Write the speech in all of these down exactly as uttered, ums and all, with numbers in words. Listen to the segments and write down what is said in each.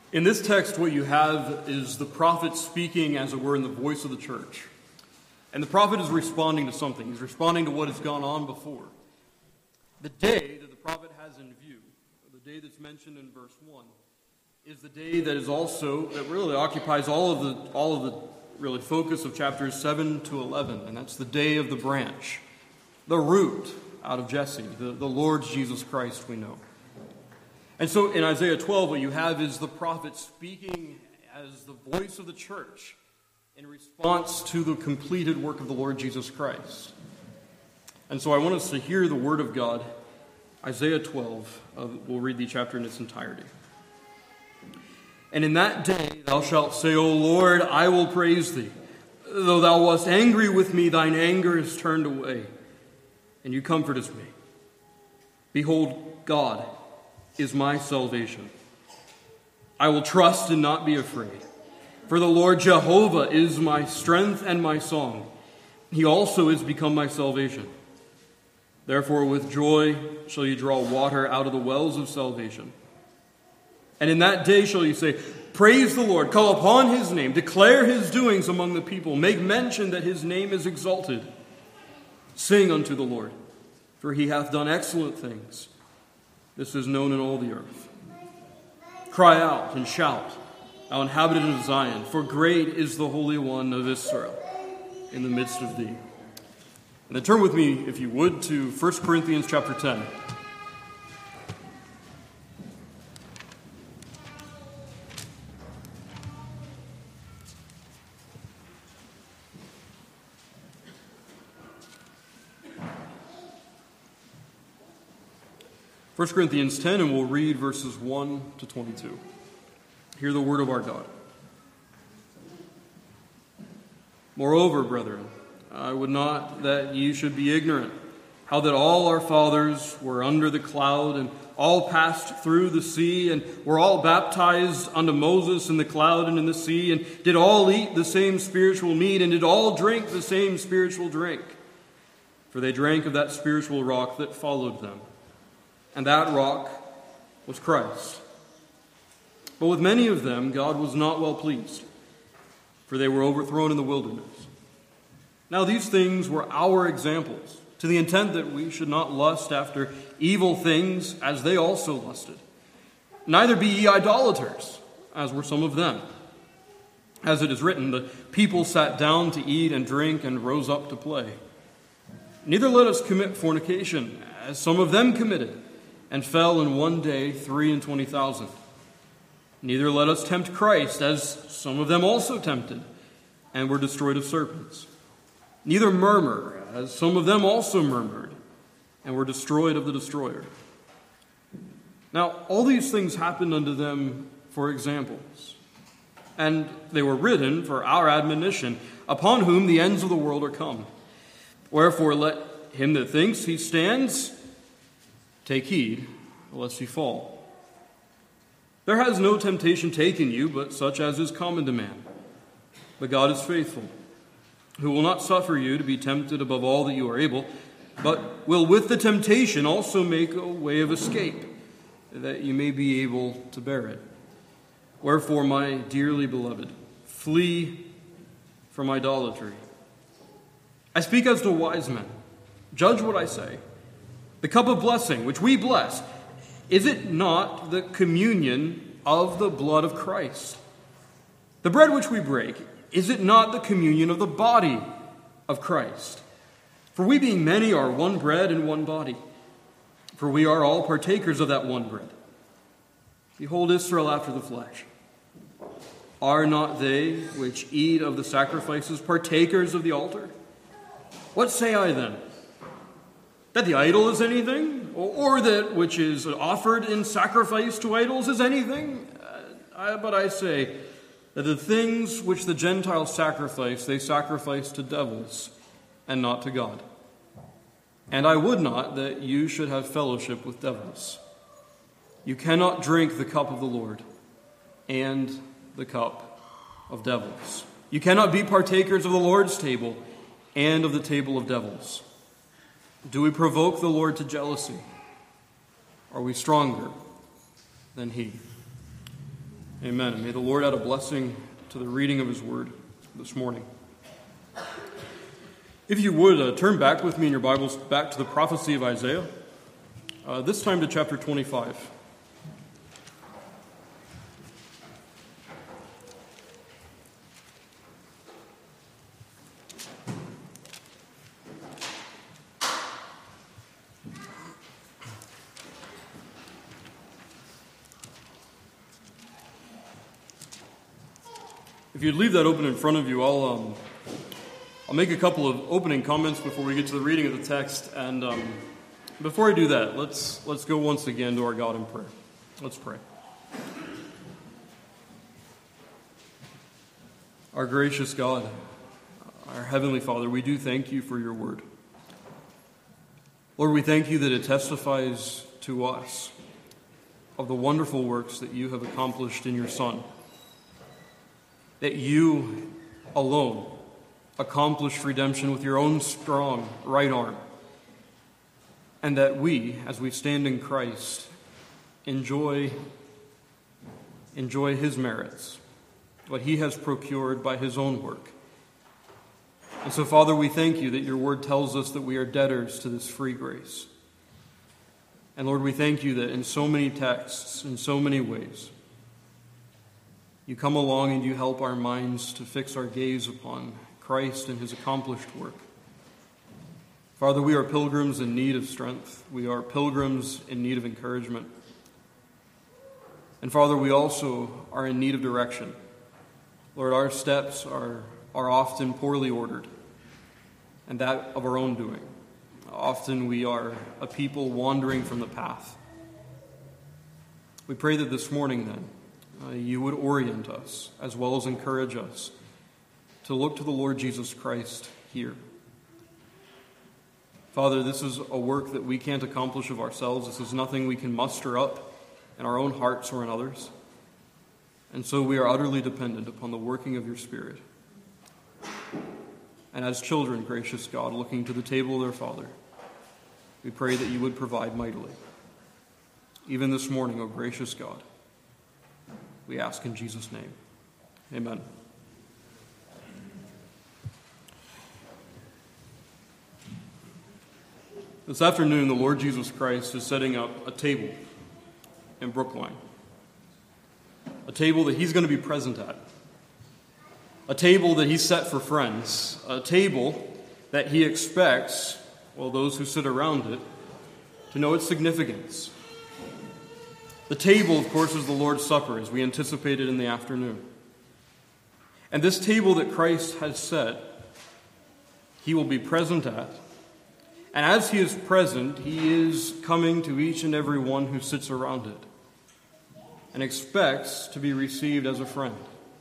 In this text, what you have is the prophet speaking, as it were, in the voice of the church. And the prophet is responding to something. He's responding to what has gone on before. The day that the prophet has in view, the day that's mentioned in verse one, is the day that is also, that really occupies all of the, all of the really focus of chapters seven to eleven. And that's the day of the branch, the root out of Jesse, the, the Lord Jesus Christ we know. And so in Isaiah twelve, what you have is the prophet speaking as the voice of the church in response to the completed work of the Lord Jesus Christ. And so I want us to hear the word of God, Isaiah twelve. Uh, we'll read the chapter in its entirety. And in that day thou shalt say, O Lord, I will praise thee. Though thou wast angry with me, thine anger is turned away, and you comfortest me. Behold, God is my salvation. I will trust and not be afraid. For the Lord Jehovah is my strength and my song. He also is become my salvation. Therefore with joy shall you draw water out of the wells of salvation. And in that day shall you say, Praise the Lord, call upon his name, declare his doings among the people, make mention that his name is exalted. Sing unto the Lord, for he hath done excellent things. This is known in all the earth. Cry out and shout, thou inhabitant of Zion, for great is the Holy One of Israel in the midst of thee. And then turn with me, if you would, to First Corinthians chapter ten. First Corinthians ten, and we'll read verses one to twenty-two. Hear the word of our God. Moreover, brethren, I would not that ye should be ignorant, how that all our fathers were under the cloud, and all passed through the sea, and were all baptized unto Moses in the cloud and in the sea, and did all eat the same spiritual meat, and did all drink the same spiritual drink. For they drank of that spiritual rock that followed them. And that rock was Christ. But with many of them God was not well pleased, for they were overthrown in the wilderness. Now these things were our examples, to the intent that we should not lust after evil things as they also lusted. Neither be ye idolaters, as were some of them. As it is written, the people sat down to eat and drink and rose up to play. Neither let us commit fornication, as some of them committed, and fell in one day three and twenty thousand. Neither let us tempt Christ, as some of them also tempted, and were destroyed of serpents. Neither murmur, as some of them also murmured, and were destroyed of the destroyer. Now all these things happened unto them for examples, and they were written for our admonition, upon whom the ends of the world are come. Wherefore let him that thinks he stands take heed, lest he fall. There has no temptation taken you, but such as is common to man. But God is faithful, who will not suffer you to be tempted above all that you are able, but will with the temptation also make a way of escape, that you may be able to bear it. Wherefore, my dearly beloved, flee from idolatry. I speak as to wise men. Judge what I say. The cup of blessing, which we bless, is it not the communion of the blood of Christ? The bread which we break, is it not the communion of the body of Christ? For we being many are one bread and one body, for we are all partakers of that one bread. Behold Israel after the flesh. Are not they which eat of the sacrifices partakers of the altar? What say I then? That the idol is anything? Or, or that which is offered in sacrifice to idols is anything? Uh, I, but I say that the things which the Gentiles sacrifice, they sacrifice to devils and not to God. And I would not that you should have fellowship with devils. You cannot drink the cup of the Lord and the cup of devils. You cannot be partakers of the Lord's table and of the table of devils. Do we provoke the Lord to jealousy? Are we stronger than he? Amen. And may the Lord add a blessing to the reading of his word this morning. If you would, uh, turn back with me in your Bibles back to the prophecy of Isaiah, uh, this time to chapter twenty-five. If you'd leave that open in front of you, I'll um, I'll make a couple of opening comments before we get to the reading of the text. And um, before I do that, let's let's go once again to our God in prayer. Let's pray. Our gracious God, our Heavenly Father, we do thank you for your word. Lord, we thank you that it testifies to us of the wonderful works that you have accomplished in your Son. That you alone accomplished redemption with your own strong right arm. And that we, as we stand in Christ, enjoy, enjoy his merits, what he has procured by his own work. And so, Father, we thank you that your word tells us that we are debtors to this free grace. And Lord, we thank you that in so many texts, in so many ways, you come along and you help our minds to fix our gaze upon Christ and his accomplished work. Father, we are pilgrims in need of strength. We are pilgrims in need of encouragement. And Father, we also are in need of direction. Lord, our steps are, are often poorly ordered, and that of our own doing. Often we are a people wandering from the path. We pray that this morning then, Uh, you would orient us as well as encourage us to look to the Lord Jesus Christ here. Father, this is a work that we can't accomplish of ourselves. This is nothing we can muster up in our own hearts or in others. And so we are utterly dependent upon the working of your Spirit. And as children, gracious God, looking to the table of their Father, we pray that you would provide mightily. Even this morning, O gracious God, we ask in Jesus' name. Amen. This afternoon, the Lord Jesus Christ is setting up a table in Brookline. A table that he's going to be present at. A table that he's set for friends. A table that he expects, well, those who sit around it, to know its significance. The table, of course, is the Lord's Supper, as we anticipated in the afternoon. And this table that Christ has set, he will be present at. And as he is present, he is coming to each and every one who sits around it and expects to be received as a friend.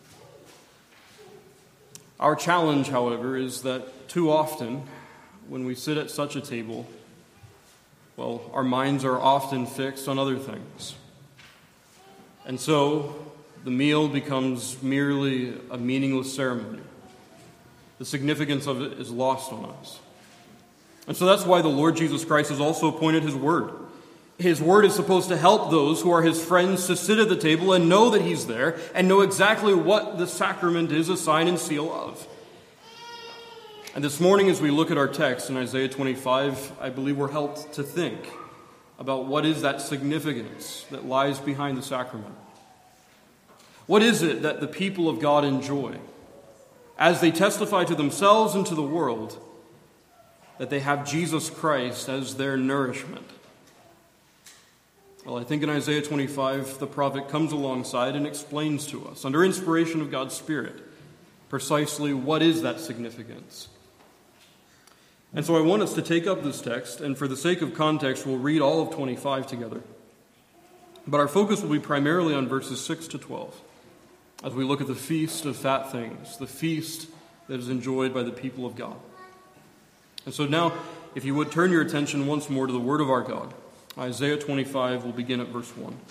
Our challenge, however, is that too often, when we sit at such a table, well, our minds are often fixed on other things. And so, the meal becomes merely a meaningless ceremony. The significance of it is lost on us. And so that's why the Lord Jesus Christ has also appointed his word. His word is supposed to help those who are his friends to sit at the table and know that he's there and know exactly what the sacrament is a sign and seal of. And this morning, as we look at our text in Isaiah twenty-five, I believe we're helped to think about what is that significance that lies behind the sacrament. What is it that the people of God enjoy as they testify to themselves and to the world that they have Jesus Christ as their nourishment? Well, I think in Isaiah twenty-five, the prophet comes alongside and explains to us, under inspiration of God's Spirit, precisely what is that significance. And so I want us to take up this text, and for the sake of context, we'll read all of twenty-five together. But our focus will be primarily on verses six to twelve, as we look at the feast of fat things, the feast that is enjoyed by the people of God. And so now, if you would turn your attention once more to the Word of our God. Isaiah twenty-five will begin at verse one.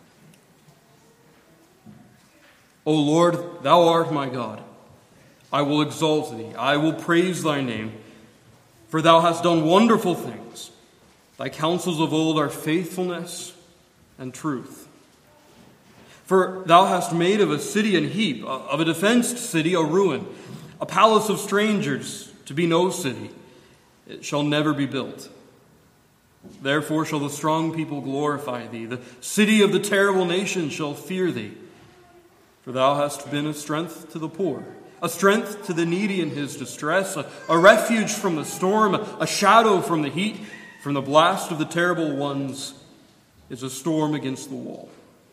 O Lord, thou art my God. I will exalt thee. I will praise thy name. For thou hast done wonderful things. Thy counsels of old are faithfulness and truth. For thou hast made of a city an heap, of a defenced city a ruin, a palace of strangers to be no city. It shall never be built. Therefore shall the strong people glorify thee. The city of the terrible nation shall fear thee. For thou hast been a strength to the poor, a strength to the needy in his distress, a, a refuge from the storm, a, a shadow from the heat, from the blast of the terrible ones is a storm against the wall.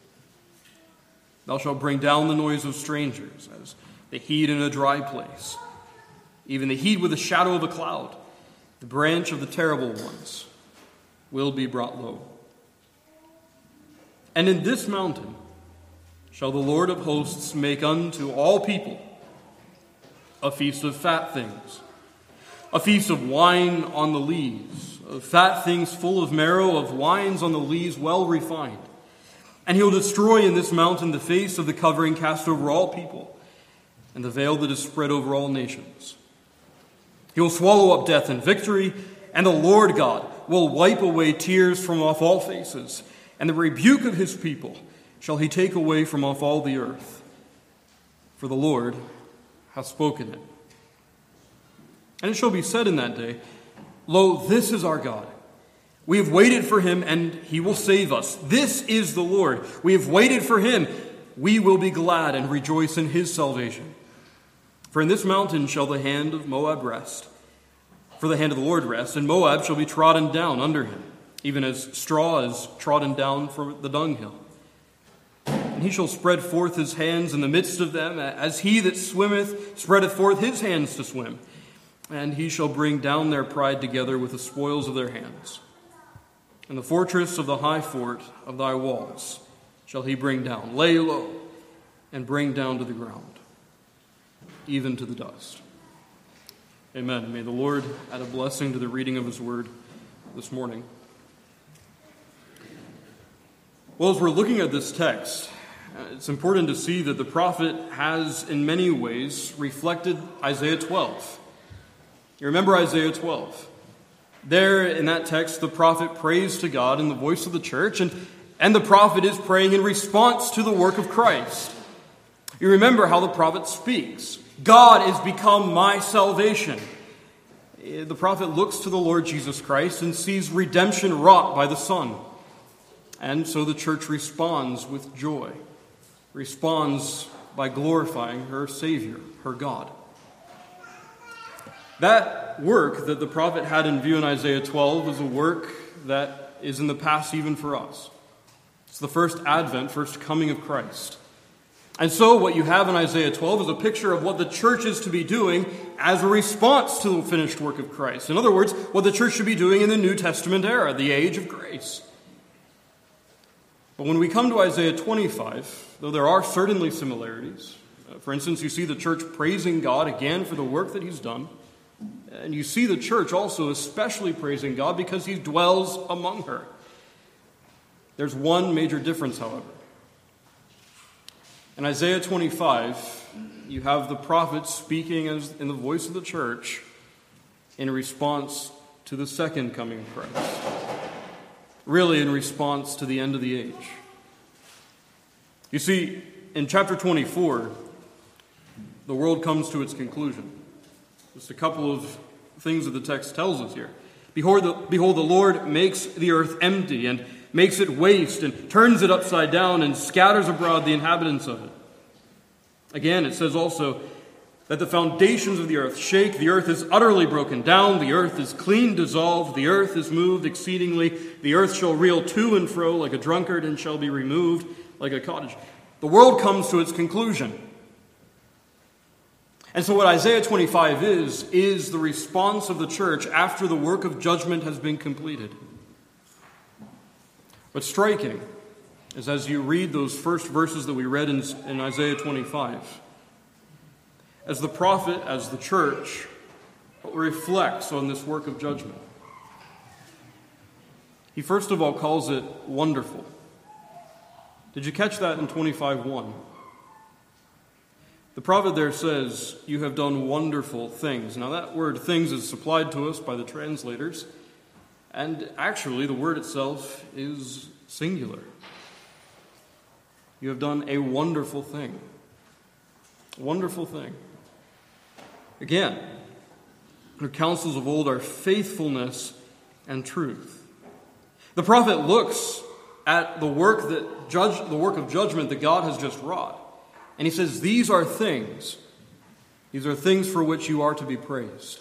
Thou shalt bring down the noise of strangers as the heat in a dry place, even the heat with the shadow of a cloud. The branch of the terrible ones will be brought low. And in this mountain shall the Lord of hosts make unto all people a feast of fat things, a feast of wine on the lees, of fat things full of marrow, of wines on the lees well refined. And he will destroy in this mountain the face of the covering cast over all people, and the veil that is spread over all nations. He will swallow up death in victory, and the Lord God will wipe away tears from off all faces, and the rebuke of his people shall he take away from off all the earth. For the Lord hath spoken it. And it shall be said in that day, Lo, this is our God. We have waited for him, and he will save us. This is the Lord. We have waited for him. We will be glad and rejoice in his salvation. For in this mountain shall the hand of Moab rest. For the hand of the Lord rest, and Moab shall be trodden down under him, even as straw is trodden down for the dunghill. And he shall spread forth his hands in the midst of them, as he that swimmeth spreadeth forth his hands to swim. And he shall bring down their pride together with the spoils of their hands. And the fortress of the high fort of thy walls shall he bring down, lay low, and bring down to the ground, even to the dust. Amen. May the Lord add a blessing to the reading of his word this morning. Well, as we're looking at this text, it's important to see that the prophet has in many ways reflected Isaiah twelve. You remember Isaiah twelve. There in that text, the prophet prays to God in the voice of the church, and, and the prophet is praying in response to the work of Christ. You remember how the prophet speaks. God is become my salvation. The prophet looks to the Lord Jesus Christ and sees redemption wrought by the Son. And so the church responds with joy, responds by glorifying her Savior, her God. That work that the prophet had in view in Isaiah twelve is a work that is in the past even for us. It's the first advent, first coming of Christ. And so what you have in Isaiah twelve is a picture of what the church is to be doing as a response to the finished work of Christ. In other words, what the church should be doing in the New Testament era, the age of grace. But when we come to Isaiah twenty-five, though there are certainly similarities, uh, for instance, you see the church praising God again for the work that he's done. And you see the church also especially praising God because he dwells among her. There's one major difference, however. In Isaiah twenty-five, you have the prophet speaking as in the voice of the church in response to the second coming of Christ. Really in response to the end of the age. You see, in chapter twenty-four, the world comes to its conclusion. Just a couple of things that the text tells us here. Behold the, behold, the Lord makes the earth empty and makes it waste and turns it upside down and scatters abroad the inhabitants of it. Again, it says also that the foundations of the earth shake, the earth is utterly broken down, the earth is clean dissolved, the earth is moved exceedingly, the earth shall reel to and fro like a drunkard and shall be removed like a cottage. The world comes to its conclusion. And so what Isaiah twenty-five is, is the response of the church after the work of judgment has been completed. What's striking is as you read those first verses that we read in, in Isaiah twenty-five, as the prophet, as the church, reflects on this work of judgment, he first of all calls it wonderful. Did you catch that in twenty-five one? The prophet there says, you have done wonderful things. Now that word things is supplied to us by the translators, and actually the word itself is singular. You have done a wonderful thing. Wonderful thing. Again, the counsels of old are faithfulness and truth. The prophet looks at the work that judge, the work of judgment that God has just wrought, and he says, these are things, these are things for which you are to be praised.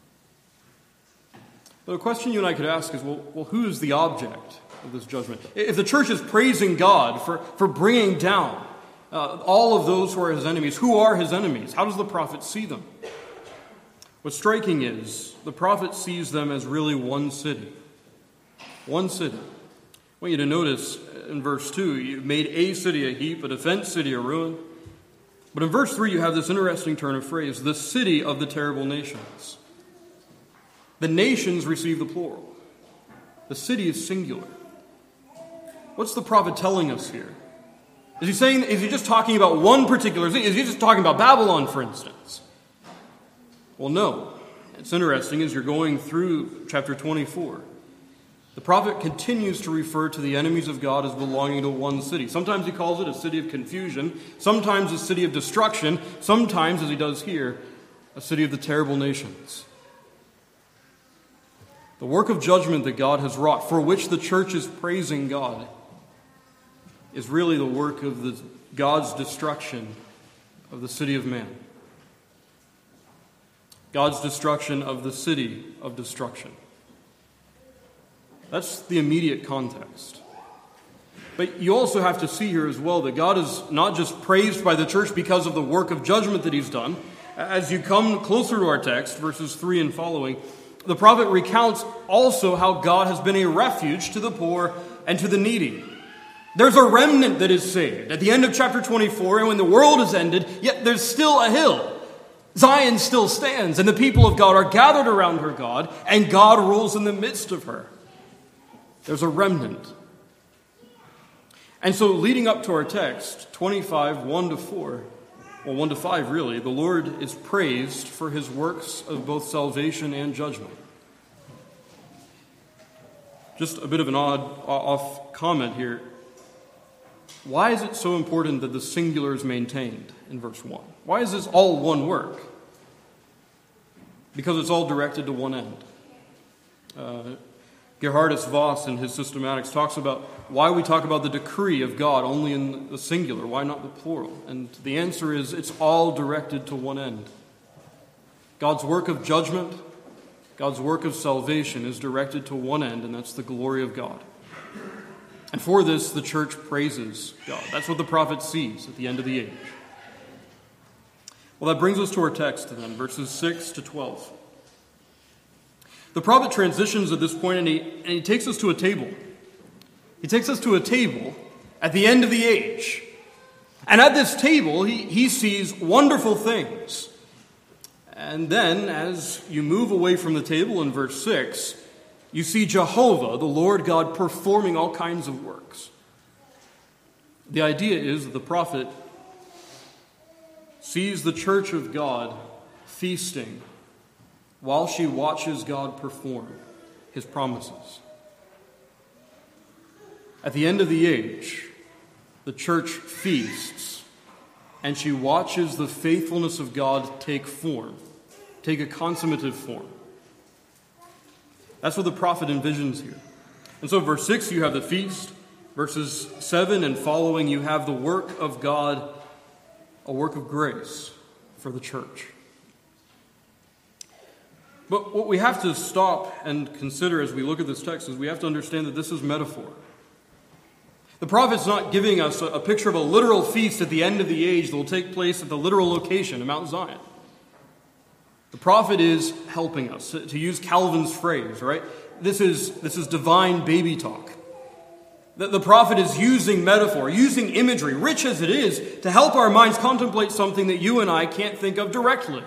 But the question you and I could ask is, well, well who is the object of this judgment? If the church is praising God for, for bringing down uh, all of those who are his enemies, who are his enemies? How does the prophet see them? What's striking is the prophet sees them as really one city. One city. I want you to notice in verse two, you made a city a heap, a defense city a ruin. But in verse three, you have this interesting turn of phrase, the city of the terrible nations. The nations receive the plural. The city is singular. What's the prophet telling us here? Is he saying, is he just talking about one particular thing? Is he just talking about Babylon, for instance? Well, no. It's interesting as you're going through chapter twenty-four. The prophet continues to refer to the enemies of God as belonging to one city. Sometimes he calls it a city of confusion, sometimes a city of destruction, sometimes, as he does here, a city of the terrible nations. The work of judgment that God has wrought, for which the church is praising God, is really the work of the, God's destruction of the city of man. God's destruction of the city of destruction. That's the immediate context. But you also have to see here as well that God is not just praised by the church because of the work of judgment that he's done. As you come closer to our text, verses three and following, the prophet recounts also how God has been a refuge to the poor and to the needy. There's a remnant that is saved. At the end of chapter twenty-four, and when the world is ended, yet there's still a hill. Zion still stands, and the people of God are gathered around her God, and God rules in the midst of her. There's a remnant. And so leading up to our text, twenty-five, one to four, well, one to five really, the Lord is praised for his works of both salvation and judgment. Just a bit of an odd off comment here. Why is it so important that the singular is maintained in verse one? Why is this all one work? Because it's all directed to one end. Uh, Gerhardus Voss in his Systematics talks about why we talk about the decree of God only in the singular, why not the plural? And the answer is it's all directed to one end. God's work of judgment, God's work of salvation is directed to one end, and that's the glory of God. And for this, the church praises God. That's what the prophet sees at the end of the age. Well, that brings us to our text then, verses six to twelve. The prophet transitions at this point, and he, and he takes us to a table. He takes us to a table at the end of the age. And at this table, he, he sees wonderful things. And then, as you move away from the table in verse six, you see Jehovah, the Lord God, performing all kinds of works. The idea is that the prophet sees the church of God feasting while she watches God perform his promises. At the end of the age, the church feasts, and she watches the faithfulness of God take form, take a consummative form. That's what the prophet envisions here. And so verse six, you have the feast. Verses seven and following, you have the work of God, a work of grace for the church. But what we have to stop and consider as we look at this text is we have to understand that this is metaphor. The prophet's not giving us a, a picture of a literal feast at the end of the age that will take place at the literal location of Mount Zion. The prophet is helping us, to use Calvin's phrase, right? This is, this is divine baby talk. The, the prophet is using metaphor, using imagery, rich as it is, to help our minds contemplate something that you and I can't think of directly.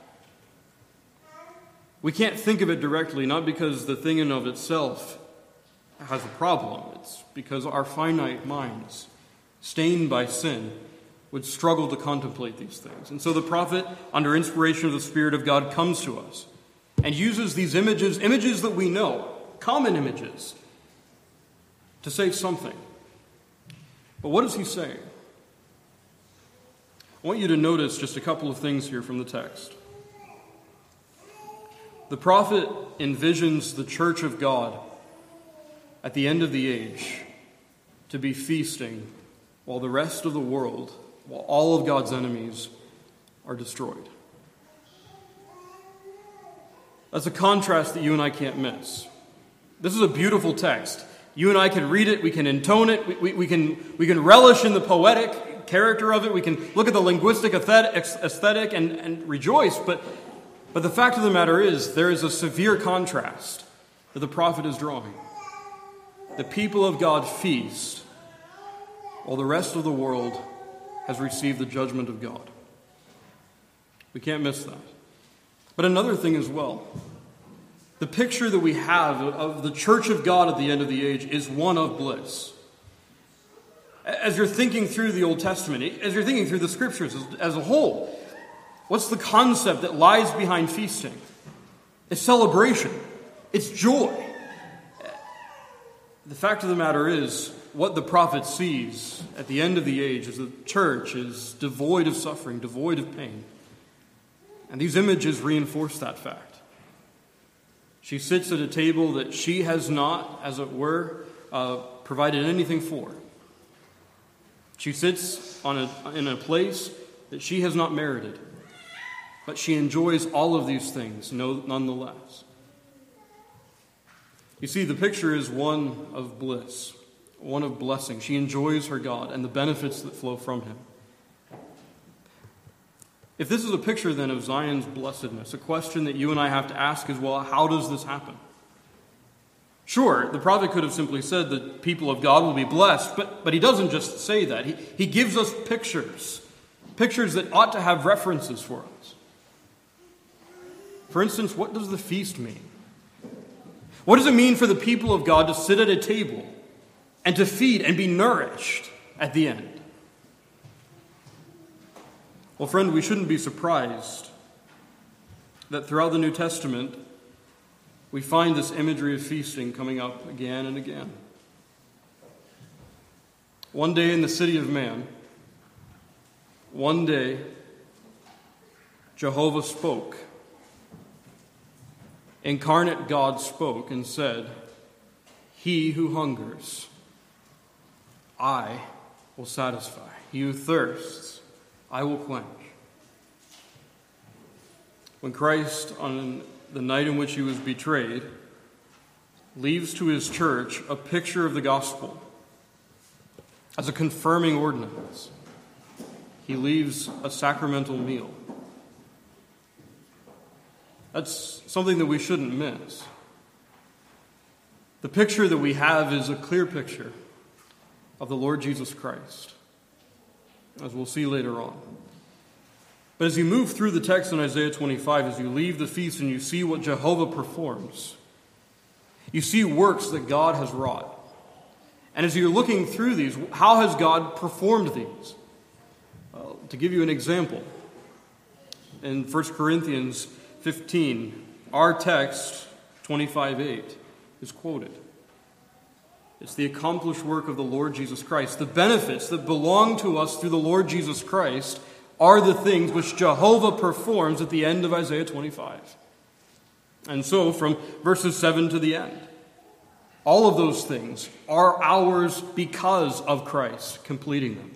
We can't think of it directly, not because the thing in of itself has a problem. It's because our finite minds, stained by sin, would struggle to contemplate these things. And so the prophet, under inspiration of the Spirit of God, comes to us and uses these images, images that we know, common images, to say something. But what does he say? I want you to notice just a couple of things here from the text. The prophet envisions the church of God at the end of the age to be feasting while the rest of the world, while all of God's enemies are destroyed. That's a contrast that you and I can't miss. This is a beautiful text. You and I can read it, we can intone it, we, we, we, can, we can relish in the poetic character of it, we can look at the linguistic aesthetic and, and rejoice, but, but the fact of the matter is there is a severe contrast that the prophet is drawing. The people of God feast while the rest of the world has received the judgment of God. We can't miss that. But another thing as well, the picture that we have of the church of God at the end of the age is one of bliss. As you're thinking through the Old Testament, as you're thinking through the Scriptures as, as a whole, what's the concept that lies behind feasting? It's celebration. It's joy. The fact of the matter is, what the prophet sees at the end of the age is the church is devoid of suffering, devoid of pain. And these images reinforce that fact. She sits at a table that she has not, as it were, uh, provided anything for. She sits on a, in a place that she has not merited. But she enjoys all of these things no, nonetheless. You see, the picture is one of bliss, one of blessing. She enjoys her God and the benefits that flow from him. If this is a picture then of Zion's blessedness, a question that you and I have to ask is, well, how does this happen? Sure, the prophet could have simply said that people of God will be blessed, but, but he doesn't just say that. He, he gives us pictures, pictures that ought to have references for us. For instance, what does the feast mean? What does it mean for the people of God to sit at a table and to feed and be nourished at the end? Well, friend, we shouldn't be surprised that throughout the New Testament, we find this imagery of feasting coming up again and again. One day in the city of man, one day, Jehovah spoke. Incarnate God spoke and said, "He who hungers, I will satisfy. He who thirsts, I will quench." When Christ, on the night in which he was betrayed, leaves to his church a picture of the gospel as a confirming ordinance, he leaves a sacramental meal. That's something that we shouldn't miss. The picture that we have is a clear picture of the Lord Jesus Christ, as we'll see later on. But as you move through the text in Isaiah twenty-five, as you leave the feast and you see what Jehovah performs, you see works that God has wrought. And as you're looking through these, how has God performed these? Well, to give you an example, in First Corinthians fifteen, our text, twenty-five eight, is quoted. It's the accomplished work of the Lord Jesus Christ. The benefits that belong to us through the Lord Jesus Christ are the things which Jehovah performs at the end of Isaiah twenty-five. And so, from verses seven to the end, all of those things are ours because of Christ completing them.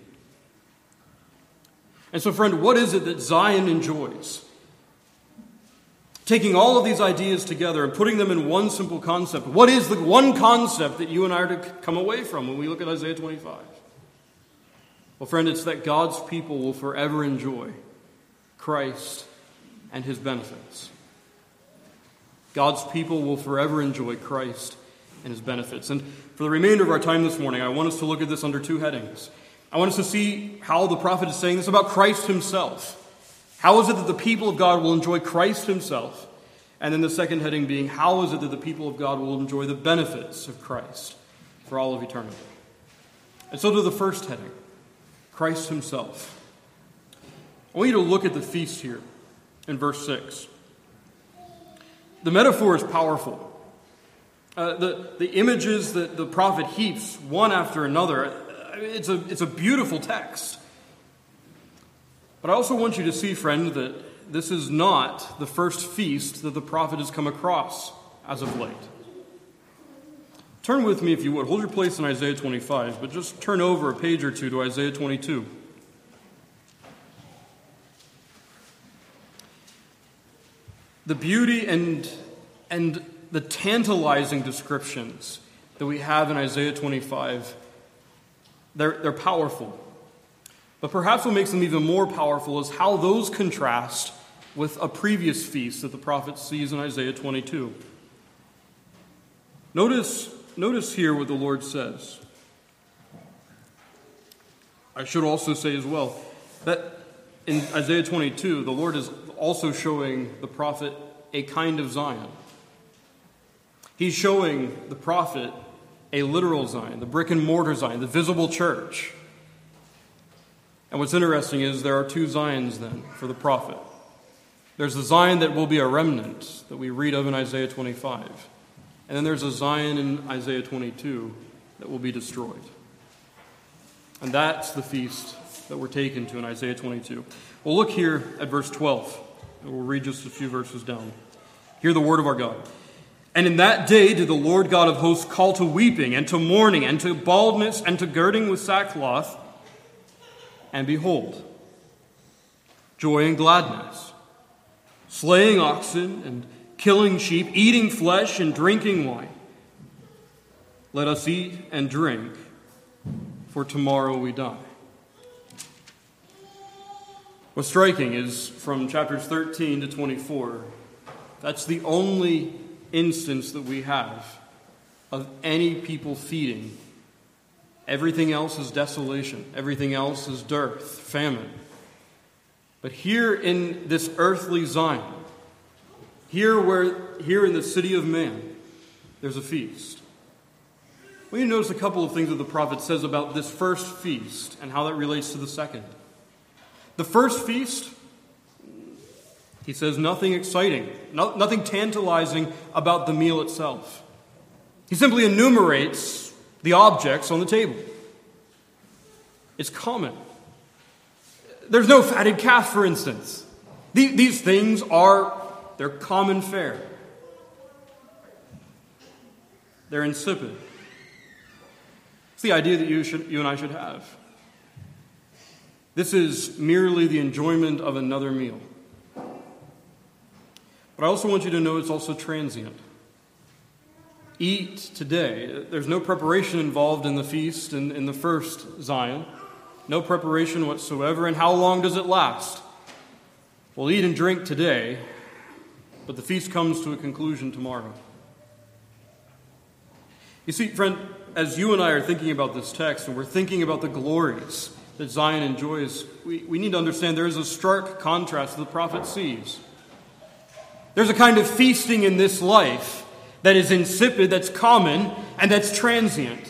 And so, friend, what is it that Zion enjoys? Taking all of these ideas together and putting them in one simple concept. What is the one concept that you and I are to come away from when we look at Isaiah twenty-five? Well, friend, it's that God's people will forever enjoy Christ and his benefits. God's people will forever enjoy Christ and his benefits. And for the remainder of our time this morning, I want us to look at this under two headings. I want us to see how the prophet is saying this about Christ himself. How is it that the people of God will enjoy Christ himself? And then the second heading being, how is it that the people of God will enjoy the benefits of Christ for all of eternity? And so to the first heading, Christ himself. I want you to look at the feast here in verse six. The metaphor is powerful. Uh, the, the images that the prophet heaps one after another, it's a, it's a beautiful text. But I also want you to see, friend, that this is not the first feast that the prophet has come across as of late. Turn with me, if you would. Hold your place in Isaiah twenty-five, but just turn over a page or two to Isaiah twenty-two. The beauty and, and the tantalizing descriptions that we have in Isaiah twenty-five, they're, they're powerful. But perhaps what makes them even more powerful is how those contrast with a previous feast that the prophet sees in Isaiah twenty-two. Notice, notice here what the Lord says. I should also say as well that in Isaiah twenty-two, the Lord is also showing the prophet a kind of Zion. He's showing the prophet a literal Zion, the brick and mortar Zion, the visible church. And what's interesting is there are two Zions then for the prophet. There's the Zion that will be a remnant that we read of in Isaiah twenty-five. And then there's a Zion in Isaiah twenty-two that will be destroyed. And that's the feast that we're taken to in Isaiah twenty-two. Well, look here at verse twelve. And we'll read just a few verses down. Hear the word of our God. And in that day did the Lord God of hosts call to weeping and to mourning and to baldness and to girding with sackcloth. And behold, joy and gladness, slaying oxen and killing sheep, eating flesh and drinking wine. Let us eat and drink, for tomorrow we die. What's striking is from chapters thirteen to twenty-four, that's the only instance that we have of any people feeding. Everything else is desolation. Everything else is dearth, famine. But here in this earthly Zion, here where here in the city of man, there's a feast. We need to notice a couple of things that the prophet says about this first feast and how that relates to the second. The first feast, he says nothing exciting, no, nothing tantalizing about the meal itself. He simply enumerates the objects on the table. It's common. There's no fatted calf, for instance. These, these things are, they're common fare. They're insipid. It's the idea that you should, you and I should have. This is merely the enjoyment of another meal. But I also want you to know it's also transient. Eat today. There's no preparation involved in the feast in, in the first Zion. No preparation whatsoever. And how long does it last? We'll eat and drink today, but the feast comes to a conclusion tomorrow. You see, friend, as you and I are thinking about this text, and we're thinking about the glories that Zion enjoys, we, we need to understand there is a stark contrast that the prophet sees. There's a kind of feasting in this life that is insipid, that's common, and that's transient.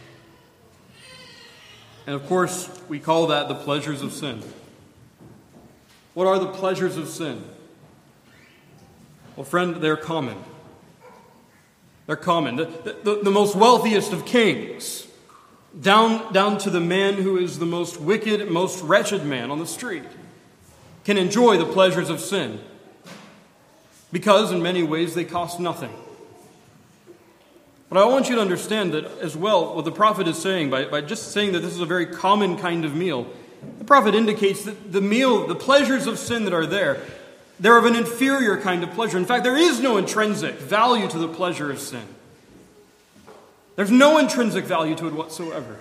And of course, we call that the pleasures of sin. What are the pleasures of sin? Well, friend, they're common. They're common. The, the, the most wealthiest of kings, down, down to the man who is the most wicked, most wretched man on the street, can enjoy the pleasures of sin. Because in many ways they cost nothing. But I want you to understand that as well, what the prophet is saying, by, by just saying that this is a very common kind of meal, the prophet indicates that the meal, the pleasures of sin that are there, they're of an inferior kind of pleasure. In fact, there is no intrinsic value to the pleasure of sin. There's no intrinsic value to it whatsoever.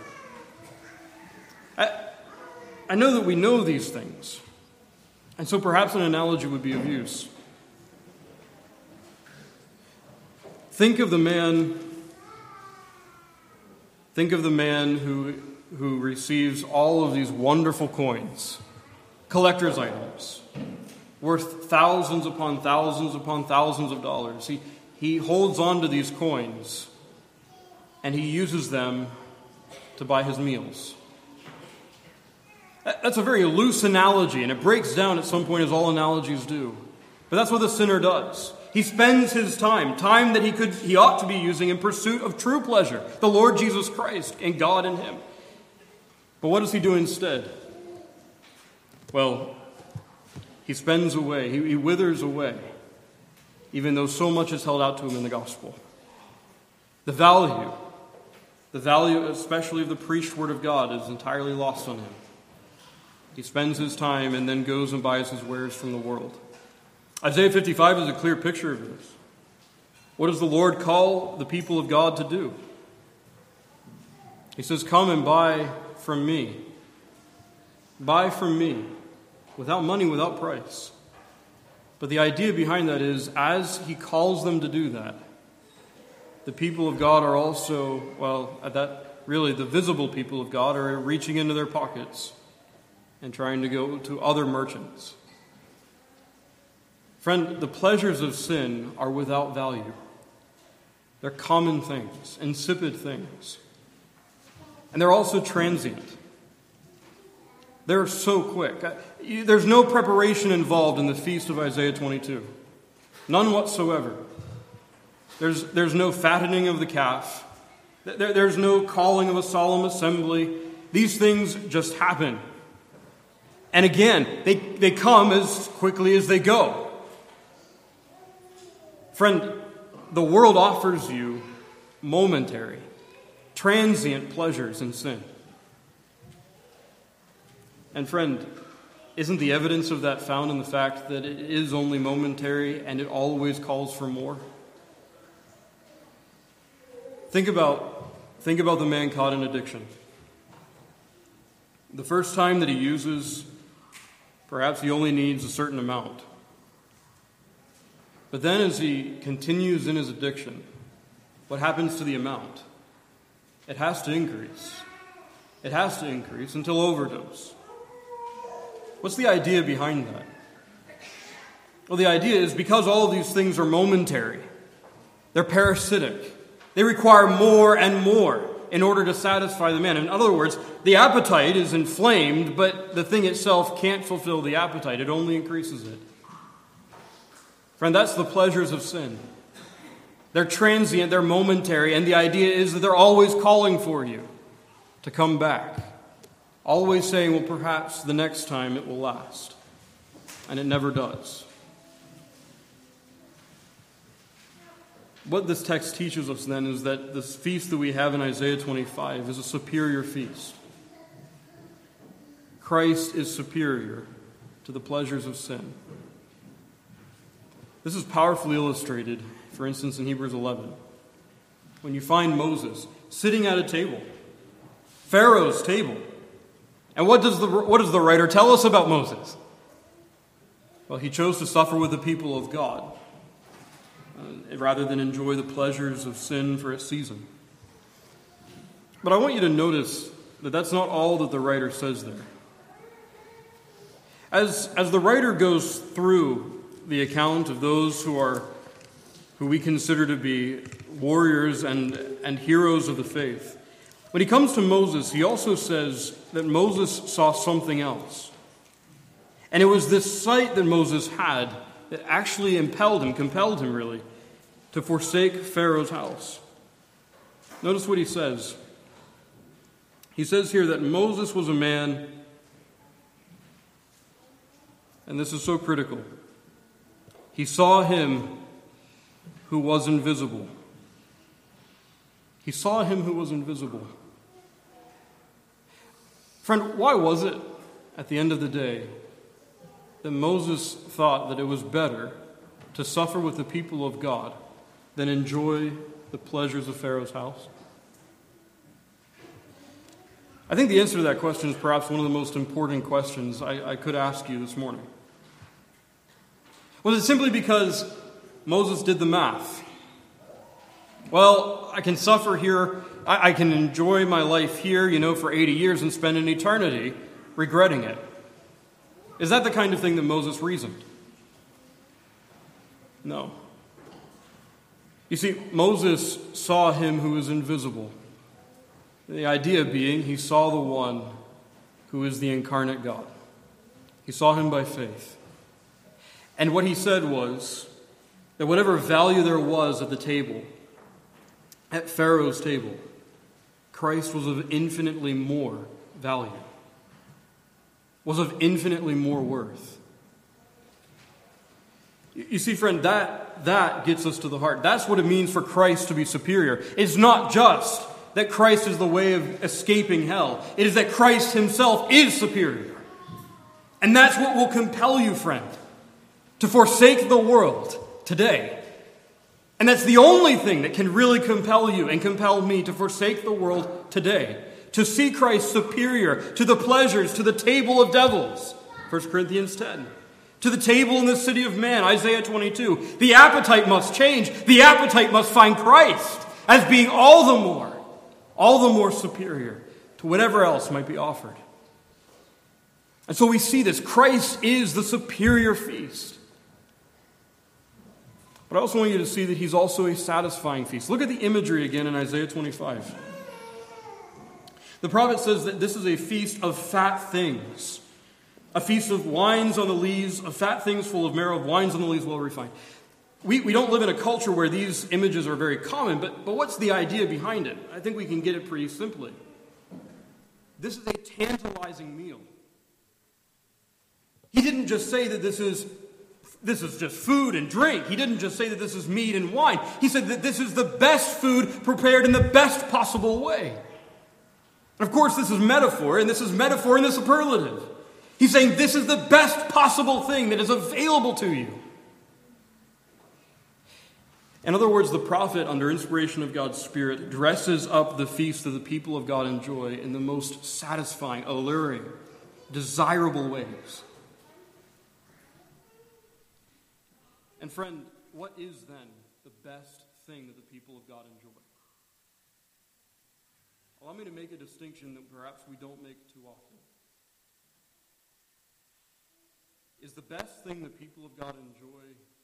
I, I know that we know these things, and so perhaps an analogy would be of use. Think of the man, think of the man who, who receives all of these wonderful coins, collector's items, worth thousands upon thousands upon thousands of dollars. He, he holds on to these coins, and he uses them to buy his meals. That's a very loose analogy, and it breaks down at some point, as all analogies do. But that's what the sinner does. He spends his time, time that he could, he ought to be using in pursuit of true pleasure, the Lord Jesus Christ and God in him. But what does he do instead? Well, he spends away, he, he withers away, even though so much is held out to him in the gospel. The value, the value especially of the preached word of God, is entirely lost on him. He spends his time and then goes and buys his wares from the world. Isaiah fifty-five is a clear picture of this. What does the Lord call the people of God to do? He says, come and buy from me. Buy from me, without money, without price. But the idea behind that is, as he calls them to do that, the people of God are also, well, at that really the visible people of God are reaching into their pockets and trying to go to other merchants. Friend, the pleasures of sin are without value. They're common things, insipid things. And they're also transient. They're so quick. There's no preparation involved in the feast of Isaiah twenty-two. None whatsoever. There's, there's no fattening of the calf. There, there's no calling of a solemn assembly. These things just happen. And again, they, they come as quickly as they go. Friend, the world offers you momentary, transient pleasures in sin. And friend, isn't the evidence of that found in the fact that it is only momentary and it always calls for more? Think about, think about the man caught in addiction. The first time that he uses, perhaps he only needs a certain amount. But then as he continues in his addiction, what happens to the amount? It has to increase. It has to increase until overdose. What's the idea behind that? Well, the idea is because all of these things are momentary, they're parasitic. They require more and more in order to satisfy the man. In other words, the appetite is inflamed, but the thing itself can't fulfill the appetite. It only increases it. Friend, that's the pleasures of sin. They're transient, they're momentary, and the idea is that they're always calling for you to come back. Always saying, well, perhaps the next time it will last. And it never does. What this text teaches us then is that this feast that we have in Isaiah twenty-five is a superior feast. Christ is superior to the pleasures of sin. This is powerfully illustrated, for instance, in Hebrews eleven. When you find Moses sitting at a table, Pharaoh's table. And what does the, what does the writer tell us about Moses? Well, he chose to suffer with the people of God uh, rather than enjoy the pleasures of sin for a season. But I want you to notice that that's not all that the writer says there. As, as the writer goes through the account of those who are who we consider to be warriors and, and heroes of the faith, when he comes to Moses, he also says that Moses saw something else. And it was this sight that Moses had that actually impelled him, compelled him really, to forsake Pharaoh's house. Notice what he says. He says here that Moses was a man, and this is so critical, he saw him who was invisible. He saw him who was invisible. Friend, why was it, at the end of the day, that Moses thought that it was better to suffer with the people of God than enjoy the pleasures of Pharaoh's house? I think the answer to that question is perhaps one of the most important questions I, I could ask you this morning. Was it simply because Moses did the math? Well, I can suffer here, I, I can enjoy my life here, you know, for eighty years and spend an eternity regretting it. Is that the kind of thing that Moses reasoned? No. You see, Moses saw him who is invisible. The idea being, he saw the one who is the incarnate God. He saw him by faith. And what he said was that whatever value there was at the table, at Pharaoh's table, Christ was of infinitely more value, was of infinitely more worth. You see, friend, that, that gets us to the heart. That's what it means for Christ to be superior. It's not just that Christ is the way of escaping hell. It is that Christ himself is superior. And that's what will compel you, friend, to forsake the world today. And that's the only thing that can really compel you and compel me to forsake the world today. To see Christ superior to the pleasures, to the table of devils. First Corinthians ten. To the table in the city of man, Isaiah twenty-two. The appetite must change. The appetite must find Christ as being all the more, all the more superior to whatever else might be offered. And so we see this. Christ is the superior feast. But I also want you to see that he's also a satisfying feast. Look at the imagery again in Isaiah twenty-five. The prophet says that this is a feast of fat things. A feast of wines on the lees, of fat things full of marrow, of wines on the lees well refined. We, we don't live in a culture where these images are very common, but, but what's the idea behind it? I think we can get it pretty simply. This is a tantalizing meal. He didn't just say that this is, this is just food and drink. He didn't just say that this is meat and wine. He said that this is the best food prepared in the best possible way. And of course, this is metaphor, and this is metaphor in the superlative. He's saying this is the best possible thing that is available to you. In other words, the prophet, under inspiration of God's Spirit, dresses up the feast that the people of God enjoy in the most satisfying, alluring, desirable ways. And friend, what is then the best thing that the people of God enjoy? Allow me to make a distinction that perhaps we don't make too often. Is the best thing the people of God enjoy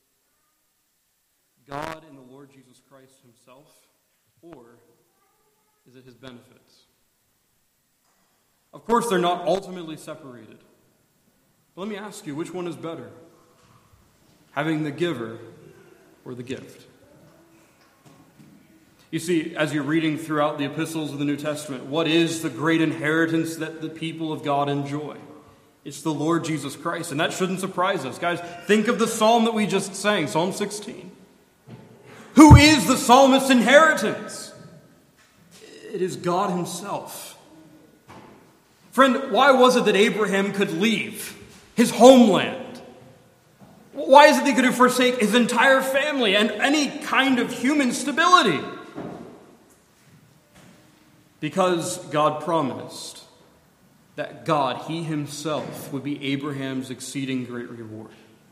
God in the Lord Jesus Christ himself, or is it his benefits? Of course, they're not ultimately separated. But let me ask you, which one is better? Having the giver or the gift? You see, as you're reading throughout the epistles of the New Testament, what is the great inheritance that the people of God enjoy? It's the Lord Jesus Christ, and that shouldn't surprise us. Guys, think of the psalm that we just sang, Psalm sixteen. Who is the psalmist's inheritance? It is God himself. Friend, why was it that Abraham could leave his homeland? Why is it that he could forsake his entire family and any kind of human stability? Because God promised that God, he himself, would be Abraham's exceeding great reward.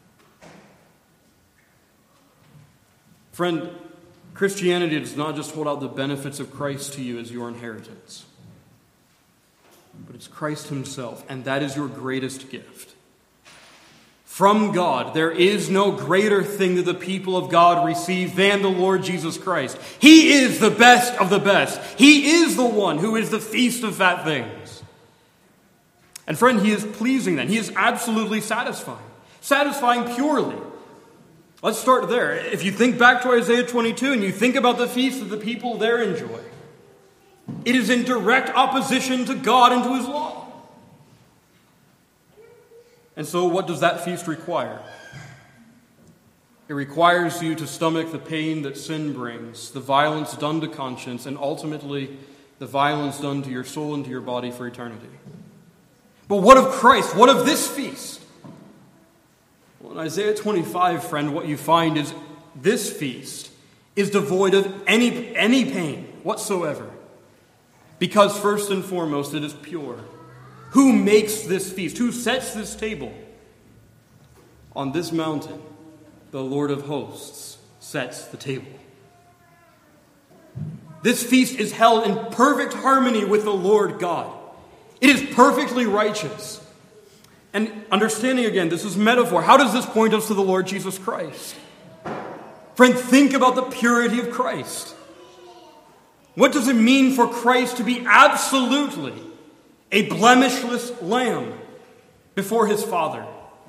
Friend, Christianity does not just hold out the benefits of Christ to you as your inheritance, but it's Christ himself, and that is your greatest gift. From God, there is no greater thing that the people of God receive than the Lord Jesus Christ. He is the best of the best. He is the one who is the feast of fat things. And friend, he is pleasing then. He is absolutely satisfying. Satisfying purely. Let's start there. If you think back to Isaiah twenty-two and you think about the feast that the people there enjoy, it is in direct opposition to God and to his law. And so what does that feast require? It requires you to stomach the pain that sin brings, the violence done to conscience, and ultimately the violence done to your soul and to your body for eternity. But what of Christ? What of this feast? Well, in Isaiah twenty-five, friend, what you find is this feast is devoid of any, any pain whatsoever. Because first and foremost, it is pure. Who makes this feast? Who sets this table? On this mountain, the Lord of hosts sets the table. This feast is held in perfect harmony with the Lord God. It is perfectly righteous. And understanding again, this is metaphor. How does this point us to the Lord Jesus Christ? Friend, think about the purity of Christ. What does it mean for Christ to be absolutely a blemishless lamb before his Father?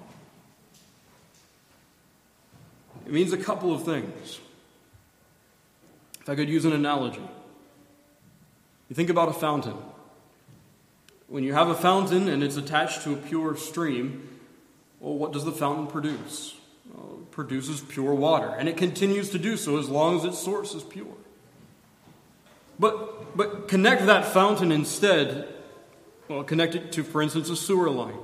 It means a couple of things. If I could use an analogy. You think about a fountain. When you have a fountain and it's attached to a pure stream, well, what does the fountain produce? Well, it produces pure water, and it continues to do so as long as its source is pure. But, but connect that fountain instead, well, connect it to, for instance, a sewer line.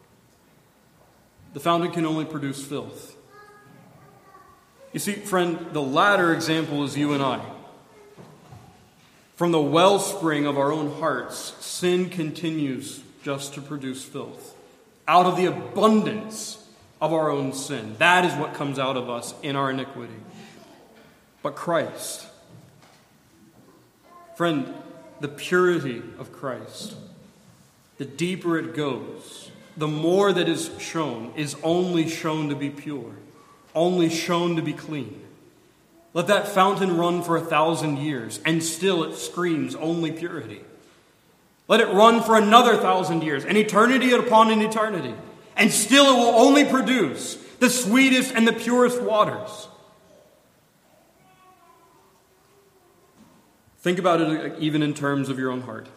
The fountain can only produce filth. You see, friend, the latter example is you and I. From the wellspring of our own hearts, sin continues just to produce filth. Out of the abundance of our own sin. That is what comes out of us in our iniquity. But Christ, friend, the purity of Christ, the deeper it goes, the more that is shown is only shown to be pure, only shown to be clean. Let that fountain run for a thousand years, and still it screams only purity. Let it run for another thousand years, an eternity upon an eternity, and still it will only produce the sweetest and the purest waters. Think about it even in terms of your own heart.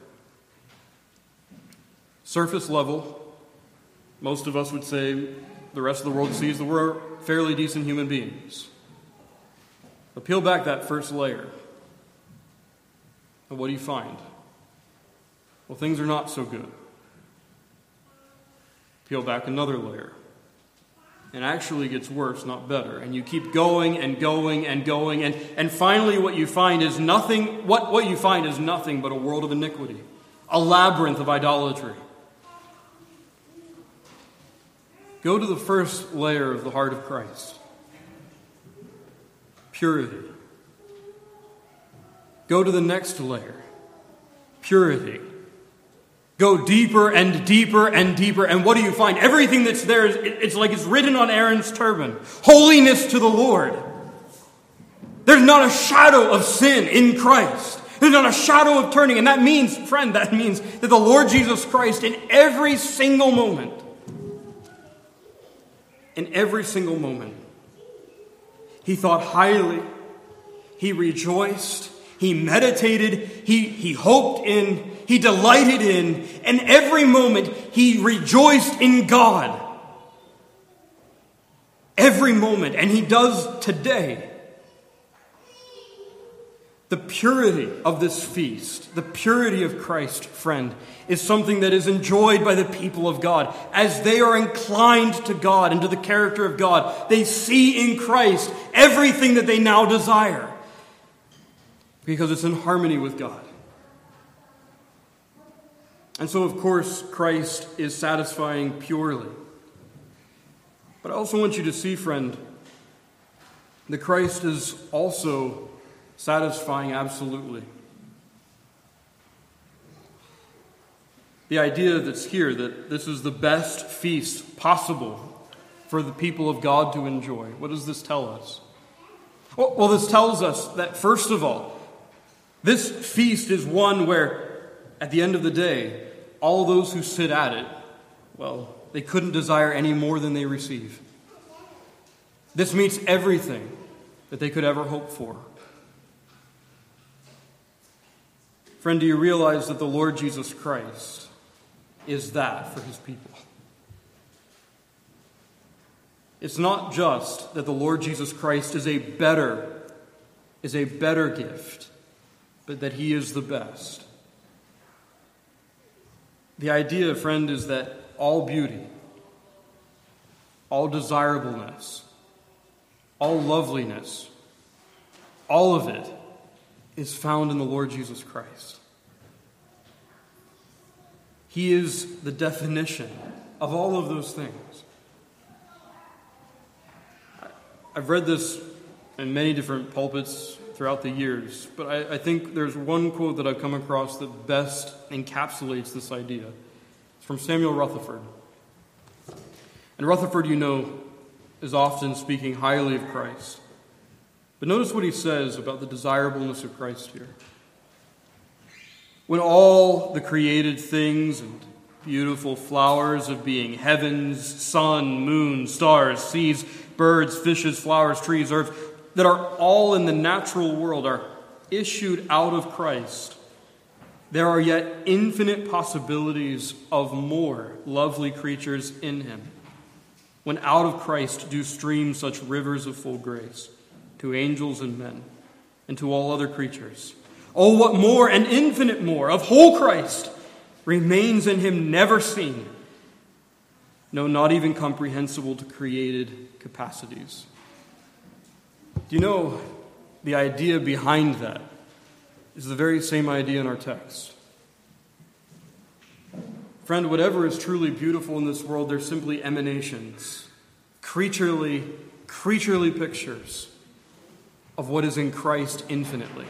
Surface level, most of us would say the rest of the world sees that we're fairly decent human beings. But peel back that first layer, and what do you find? Well, things are not so good. Peel back another layer. It actually gets worse, not better. And you keep going and going and going. And, and finally what you find is nothing, what, what you find is nothing but a world of iniquity. A labyrinth of idolatry. Go to the first layer of the heart of Christ. Purity. Go to the next layer. Purity. Go deeper and deeper and deeper. And what do you find? Everything that's there, is, it's like it's written on Aaron's turban. Holiness to the Lord. There's not a shadow of sin in Christ. There's not a shadow of turning. And that means, friend, that means that the Lord Jesus Christ in every single moment, in every single moment, he thought highly, he rejoiced, he meditated, he, he hoped in, he delighted in, and every moment he rejoiced in God. Every moment, and he does today. The purity of this feast, the purity of Christ, friend, is something that is enjoyed by the people of God. As they are inclined to God and to the character of God, they see in Christ everything that they now desire. Because it's in harmony with God. And so, of course, Christ is satisfying purely. But I also want you to see, friend, that Christ is also satisfying absolutely. The idea that's here, that this is the best feast possible for the people of God to enjoy. What does this tell us? Well, well, this tells us that, first of all, this feast is one where, at the end of the day, all those who sit at it, well, they couldn't desire any more than they receive. This meets everything that they could ever hope for. Friend, do you realize that the Lord Jesus Christ is that for his people? It's not just that the Lord Jesus Christ is a better, is a better gift, but that he is the best. The idea, friend, is that all beauty, all desirableness, all loveliness, all of it is found in the Lord Jesus Christ. He is the definition of all of those things. I've read this in many different pulpits throughout the years, but I, I think there's one quote that I've come across that best encapsulates this idea. It's from Samuel Rutherford. And Rutherford, you know, is often speaking highly of Christ. But notice what he says about the desirableness of Christ here. When all the created things and beautiful flowers of being, heavens, sun, moon, stars, seas, birds, fishes, flowers, trees, earth, that are all in the natural world are issued out of Christ, there are yet infinite possibilities of more lovely creatures in him. when out of Christ do stream such rivers of full grace to angels and men and to all other creatures. Oh, what more and infinite more of whole Christ remains in him never seen, no, not even comprehensible to created capacities. Do you know the idea behind that is the very same idea in our text? Friend, whatever is truly beautiful in this world, they're simply emanations, creaturely, creaturely pictures of what is in Christ infinitely.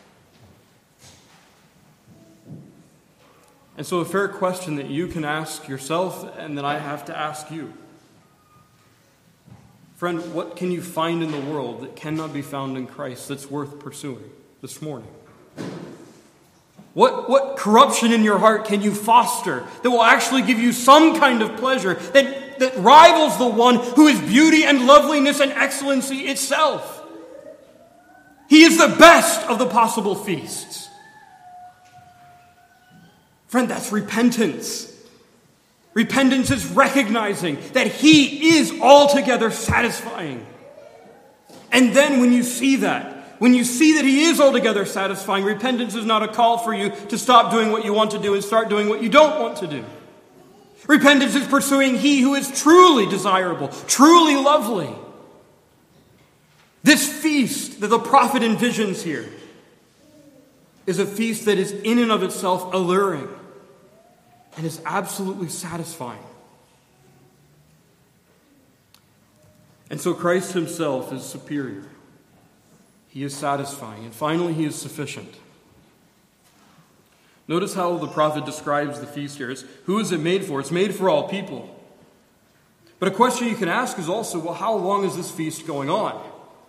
And so a fair question that you can ask yourself and that I have to ask you. Friend, what can you find in the world that cannot be found in Christ that's worth pursuing this morning? What, what corruption in your heart can you foster that will actually give you some kind of pleasure that, that rivals the one who is beauty and loveliness and excellency itself? He is the best of the possible feasts. Friend, that's repentance. Repentance is recognizing that he is altogether satisfying. And then when you see that, when you see that he is altogether satisfying, repentance is not a call for you to stop doing what you want to do and start doing what you don't want to do. Repentance is pursuing he who is truly desirable, truly lovely. This feast that the prophet envisions here is a feast that is in and of itself alluring and is absolutely satisfying. And so Christ himself is superior. He is satisfying. And finally, he is sufficient. Notice how the prophet describes the feast here. It's, who is it made for? It's made for all people. But a question you can ask is also, well, how long is this feast going on?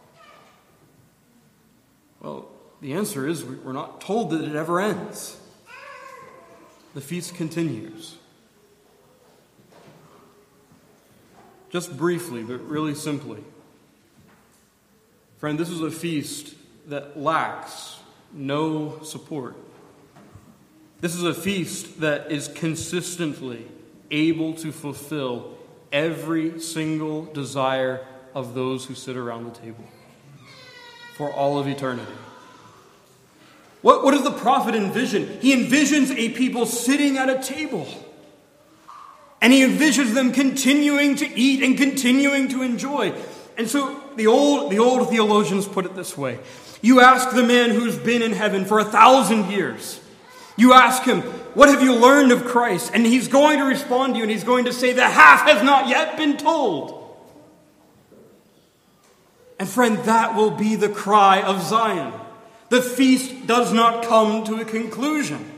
Well, the answer is we're not told that it ever ends. The feast continues. Just briefly, but really simply. Friend, this is a feast that lacks no support. This is a feast that is consistently able to fulfill every single desire of those who sit around the table for all of eternity. What, what does the prophet envision? He envisions a people sitting at a table. And he envisions them continuing to eat and continuing to enjoy. And so the old, the old theologians put it this way. You ask the man who's been in heaven for a thousand years. You ask him, what have you learned of Christ? And he's going to respond to you and he's going to say, the half has not yet been told. And friend, that will be the cry of Zion. The feast does not come to a conclusion.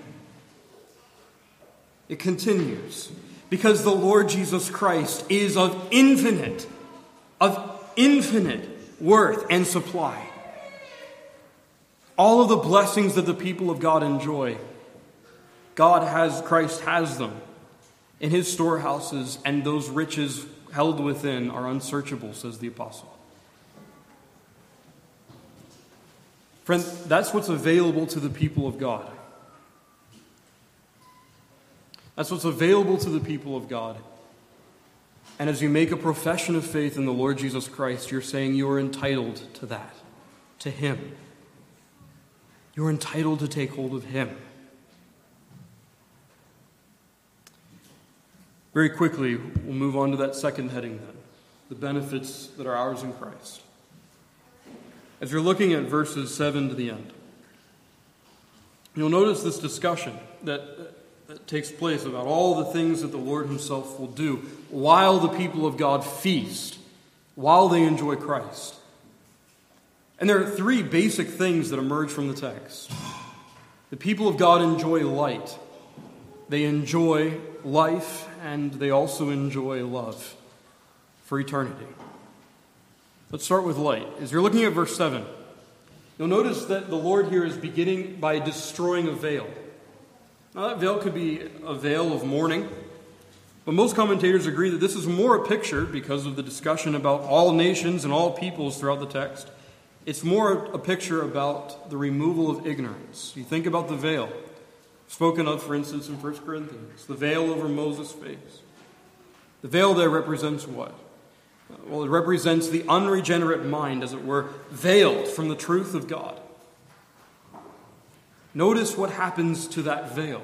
It continues because the Lord Jesus Christ is of infinite, of infinite worth and supply. All of the blessings that the people of God enjoy, God has, Christ has them in his storehouses, and those riches held within are unsearchable, says the apostle. Friend, that's what's available to the people of God. That's what's available to the people of God. And as you make a profession of faith in the Lord Jesus Christ, you're saying you are entitled to that, to him. You're entitled to take hold of him. Very quickly, we'll move on to that second heading then, the benefits that are ours in Christ. As you're looking at verses seven to the end, you'll notice this discussion that, that takes place about all the things that the Lord himself will do while the people of God feast, while they enjoy Christ. And there are three basic things that emerge from the text. The people of God enjoy light. They enjoy life, and they also enjoy love for eternity. Let's start with light. As you're looking at verse seven, you'll notice that the Lord here is beginning by destroying a veil. Now, that veil could be a veil of mourning, but most commentators agree that this is more a picture, because of the discussion about all nations and all peoples throughout the text. It's more a picture about the removal of ignorance. You think about the veil, spoken of, for instance, in First Corinthians, the veil over Moses' face. The veil there represents what? Well, it represents the unregenerate mind, as it were, veiled from the truth of God. Notice what happens to that veil.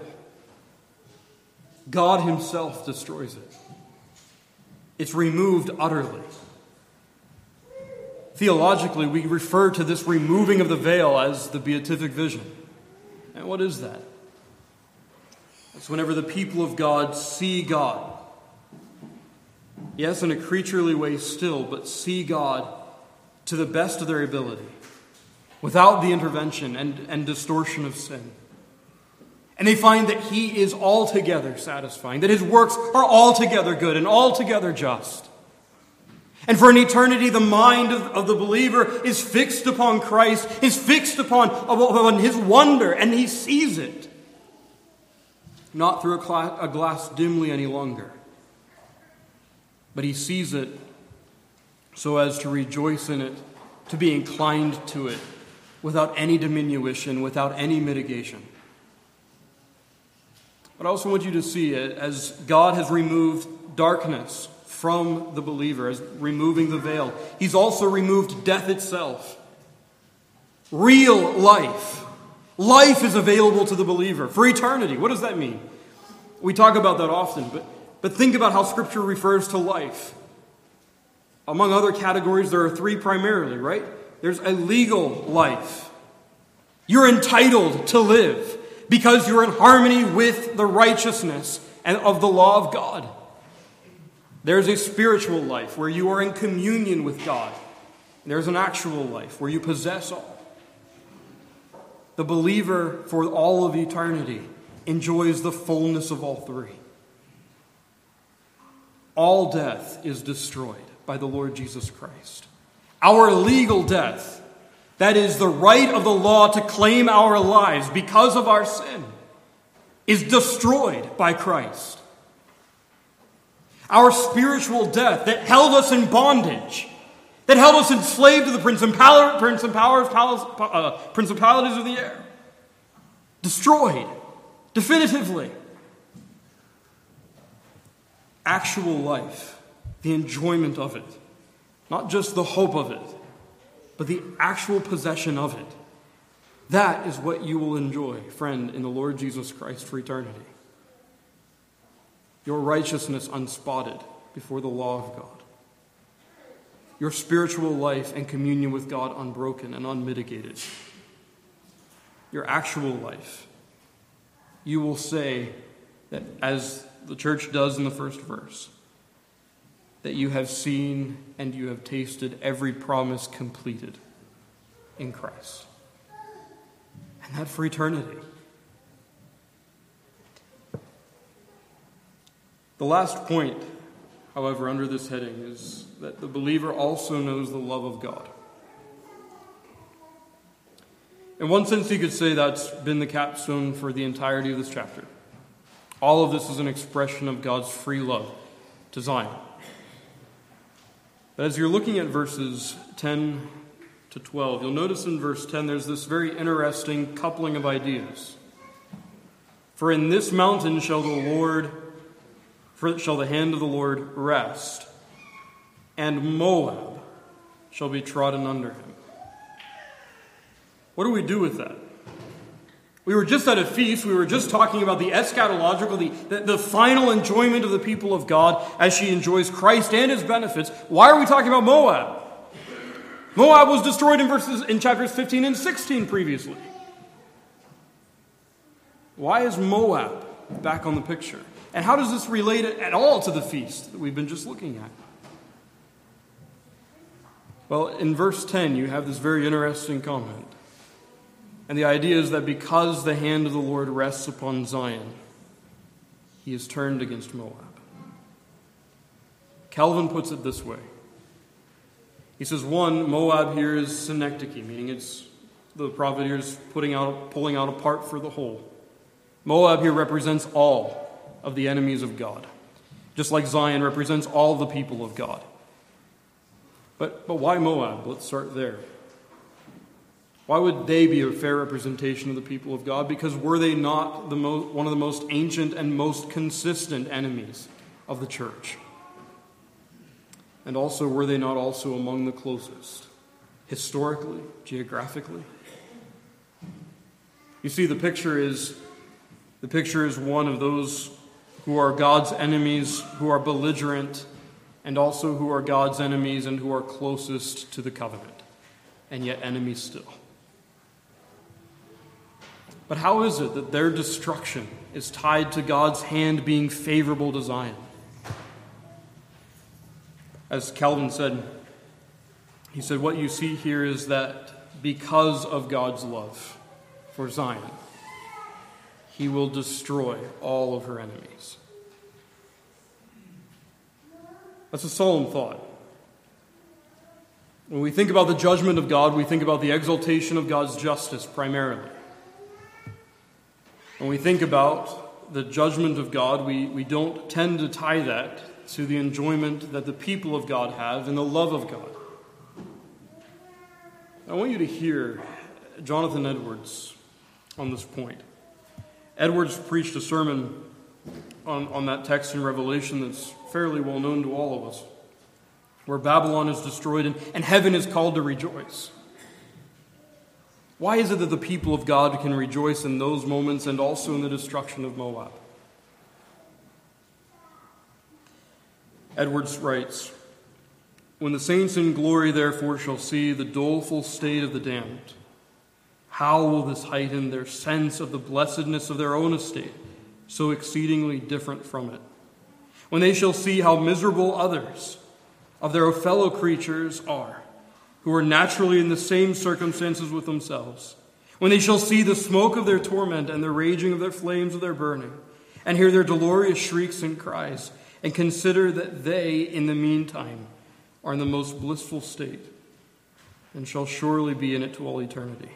God himself destroys it. It's removed utterly. Theologically, we refer to this removing of the veil as the beatific vision. And what is that? It's whenever the people of God see God. Yes, in a creaturely way still, but see God to the best of their ability, without the intervention and, and distortion of sin. And they find that he is altogether satisfying, that his works are altogether good and altogether just. And for an eternity, the mind of, of the believer is fixed upon Christ, is fixed upon, upon his wonder, and he sees it. Not through a, cla- a glass dimly any longer, but he sees it so as to rejoice in it, to be inclined to it, without any diminution, without any mitigation. But I also want you to see it as God has removed darkness from the believer, as removing the veil. He's also removed death itself. Real life. Life is available to the believer for eternity. What does that mean? We talk about that often, but, but think about how Scripture refers to life. Among other categories, there are three primarily, right? There's a legal life. You're entitled to live because you're in harmony with the righteousness and of the law of God. There's a spiritual life where you are in communion with God. There's an actual life where you possess all. The believer for all of eternity enjoys the fullness of all three. All death is destroyed by the Lord Jesus Christ. Our legal death, that is the right of the law to claim our lives because of our sin, is destroyed by Christ. Our spiritual death that held us in bondage, that held us enslaved to the principalities, principalities of the air, destroyed definitively. Actual life, the enjoyment of it, not just the hope of it, but the actual possession of it. That is what you will enjoy, friend, in the Lord Jesus Christ for eternity. Your righteousness unspotted before the law of God. Your spiritual life and communion with God unbroken and unmitigated. Your actual life. You will say that, as the church does in the first verse, that you have seen and you have tasted every promise completed in Christ. And that for eternity. The last point, however, under this heading is that the believer also knows the love of God. In one sense, you could say that's been the capstone for the entirety of this chapter. All of this is an expression of God's free love to Zion. But as you're looking at verses ten to twelve, you'll notice in verse ten there's this very interesting coupling of ideas. For in this mountain shall the Lord, for shall the hand of the Lord rest, and Moab shall be trodden under him. What do we do with that? We were just at a feast. We were just talking about the eschatological, the, the, the final enjoyment of the people of God as she enjoys Christ and his benefits. Why are we talking about Moab? Moab was destroyed in verses in chapters fifteen and sixteen previously. Why is Moab back on the picture? And how does this relate at all to the feast that we've been just looking at? Well, in verse ten, you have this very interesting comment. And the idea is that because the hand of the Lord rests upon Zion, he is turned against Moab. Calvin puts it this way. He says, one, Moab here is synecdoche, meaning it's the prophet here is putting out, pulling out a part for the whole. Moab here represents all of the enemies of God, just like Zion represents all the people of God. But, but why Moab? Let's start there. Why would they be a fair representation of the people of God? Because were they not the mo- one of the most ancient and most consistent enemies of the church? And also, were they not also among the closest, historically, geographically? You see, the picture is the picture is one of those who are God's enemies, who are belligerent, and also who are God's enemies and who are closest to the covenant, and yet enemies still. But how is it that their destruction is tied to God's hand being favorable to Zion? As Calvin said, he said, what you see here is that because of God's love for Zion, he will destroy all of her enemies. That's a solemn thought. When we think about the judgment of God, we think about the exaltation of God's justice primarily. When we think about the judgment of God, we, we don't tend to tie that to the enjoyment that the people of God have and the love of God. I want you to hear Jonathan Edwards on this point. Edwards preached a sermon on, on that text in Revelation that's fairly well known to all of us, where Babylon is destroyed and, and heaven is called to rejoice. Why is it that the people of God can rejoice in those moments and also in the destruction of Moab? Edwards writes, when the saints in glory therefore shall see the doleful state of the damned, how will this heighten their sense of the blessedness of their own estate, so exceedingly different from it? When they shall see how miserable others of their fellow creatures are, who are naturally in the same circumstances with themselves, when they shall see the smoke of their torment and the raging of their flames of their burning, and hear their dolorous shrieks and cries, and consider that they, in the meantime, are in the most blissful state, and shall surely be in it to all eternity,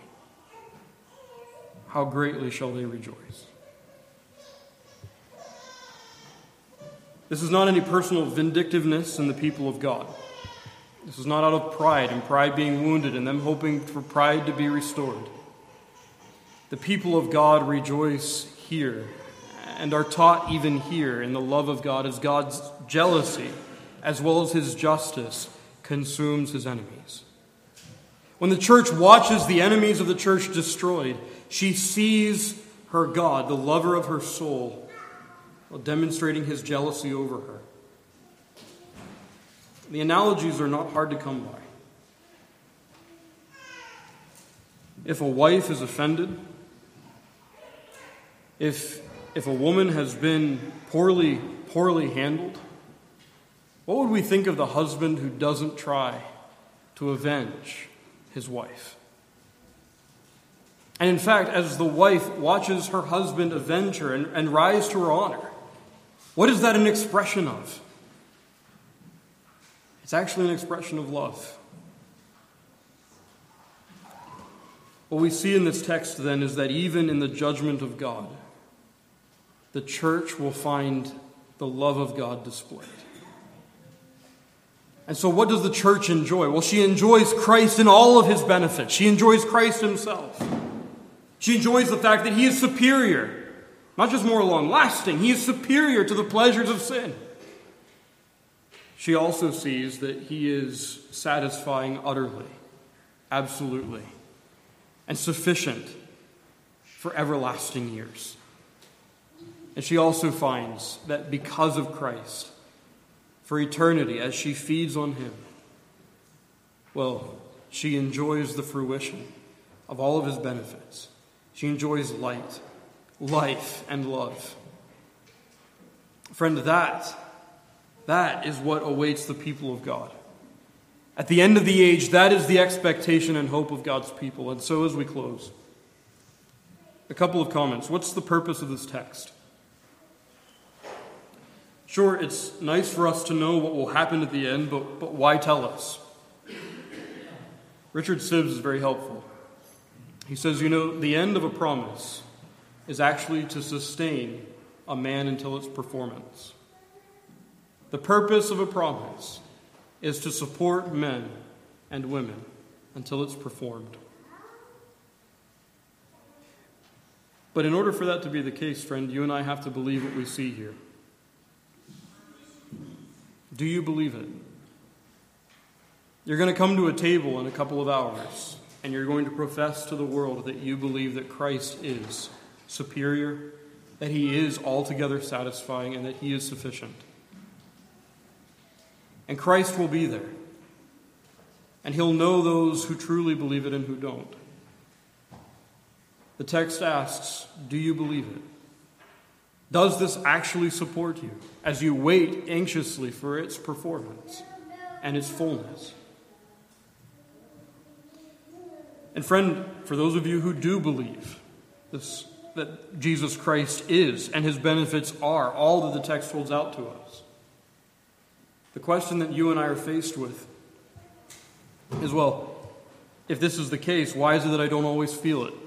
how greatly shall they rejoice. This is not any personal vindictiveness in the people of God. This is not out of pride and pride being wounded and them hoping for pride to be restored. The people of God rejoice here and are taught even here in the love of God as God's jealousy as well as his justice consumes his enemies. When the church watches the enemies of the church destroyed, she sees her God, the lover of her soul, while demonstrating his jealousy over her. The analogies are not hard to come by. If a wife is offended, if, if a woman has been poorly, poorly handled, what would we think of the husband who doesn't try to avenge his wife? And in fact, as the wife watches her husband avenge her and, and rise to her honor, what is that an expression of? It's actually an expression of love. What we see in this text then is that even in the judgment of God, the church will find the love of God displayed. And so what does the church enjoy? Well, she enjoys Christ in all of his benefits. She enjoys Christ himself. She enjoys the fact that he is superior, not just more long-lasting. He is superior to the pleasures of sin. She also sees that he is satisfying utterly, absolutely, and sufficient for everlasting years. And she also finds that because of Christ, for eternity, as she feeds on him, well, she enjoys the fruition of all of his benefits. She enjoys light, life, and love. Friend, that, that is what awaits the people of God. At the end of the age, that is the expectation and hope of God's people. And so as we close, a couple of comments. What's the purpose of this text? Sure, it's nice for us to know what will happen at the end, but, but why tell us? Richard Sibbes is very helpful. He says, you know, the end of a promise is actually to sustain a man until its performance. The purpose of a promise is to support men and women until it's performed. But in order for that to be the case, friend, you and I have to believe what we see here. Do you believe it? You're going to come to a table in a couple of hours, and you're going to profess to the world that you believe that Christ is superior, that he is altogether satisfying, and that he is sufficient. And Christ will be there. And he'll know those who truly believe it and who don't. The text asks, do you believe it? Does this actually support you as you wait anxiously for its performance and its fullness? And friend, for those of you who do believe this, that Jesus Christ is and his benefits are all that the text holds out to us, the question that you and I are faced with is, well, if this is the case, why is it that I don't always feel it?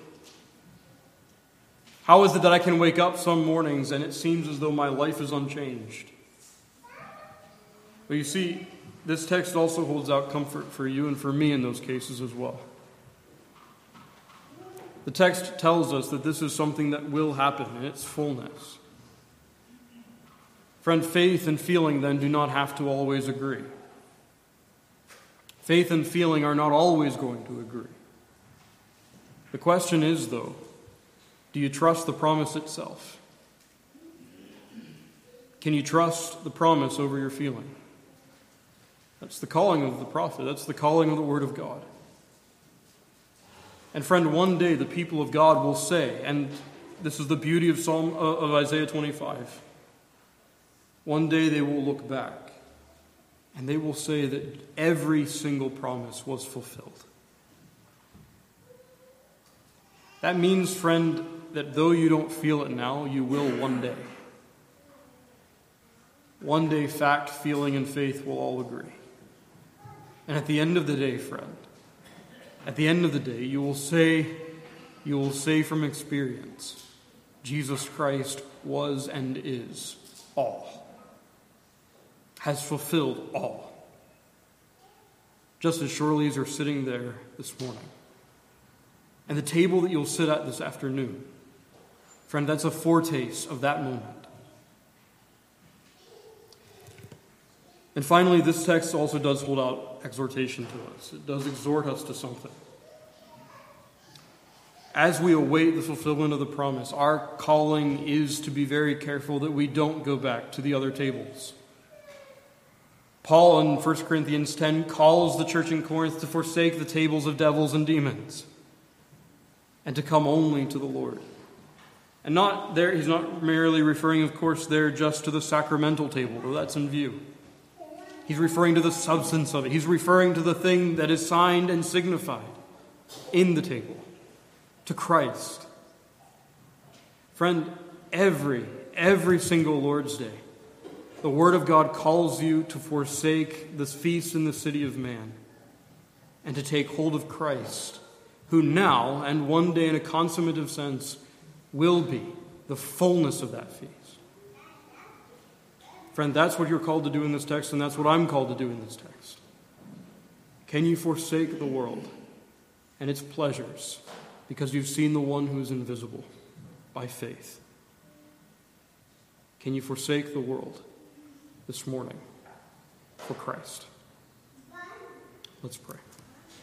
How is it that I can wake up some mornings and it seems as though my life is unchanged? Well, you see, this text also holds out comfort for you and for me in those cases as well. The text tells us that this is something that will happen in its fullness. Friend, faith and feeling then do not have to always agree. Faith and feeling are not always going to agree. The question is, though, do you trust the promise itself? Can you trust the promise over your feeling? That's the calling of the prophet. That's the calling of the Word of God. And friend, one day the people of God will say, and this is the beauty of Psalm of Isaiah twenty-five, one day they will look back and they will say that every single promise was fulfilled. That means, friend, that though you don't feel it now, you will one day. One day, fact, feeling, and faith will all agree. And at the end of the day, friend, at the end of the day, you will say, you will say from experience, Jesus Christ was and is all, has fulfilled all. Just as surely as you're sitting there this morning. And the table that you'll sit at this afternoon, friend, that's a foretaste of that moment. And finally, this text also does hold out exhortation to us. It does exhort us to something. As we await the fulfillment of the promise, our calling is to be very careful that we don't go back to the other tables. Paul in First Corinthians ten calls the church in Corinth to forsake the tables of devils and demons and to come only to the Lord. And not there, he's not merely referring, of course, there just to the sacramental table, though that's in view. He's referring to the substance of it. He's referring to the thing that is signed and signified in the table, to Christ. Friend, every, every single Lord's Day, the Word of God calls you to forsake this feast in the city of man and to take hold of Christ, who now, and one day in a consummative sense, will be the fullness of that feast. Friend, that's what you're called to do in this text, and that's what I'm called to do in this text. Can you forsake the world and its pleasures because you've seen the one who is invisible by faith? Can you forsake the world this morning for Christ? Let's pray.